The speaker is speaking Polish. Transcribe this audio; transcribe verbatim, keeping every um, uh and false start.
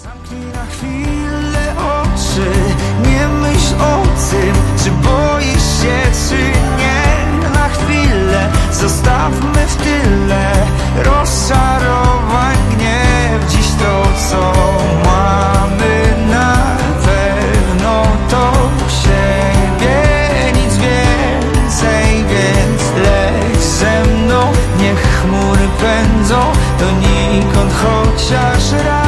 Zamknij na chwilę oczy, nie myśl o tym, czy boisz się, czy nie. Na chwilę zostawmy w tyle rozczarowań, gniew. Dziś to, co mamy, na pewno to siebie, nic więcej, więc leć ze mną. Niech chmury pędzą donikąd chociaż raz.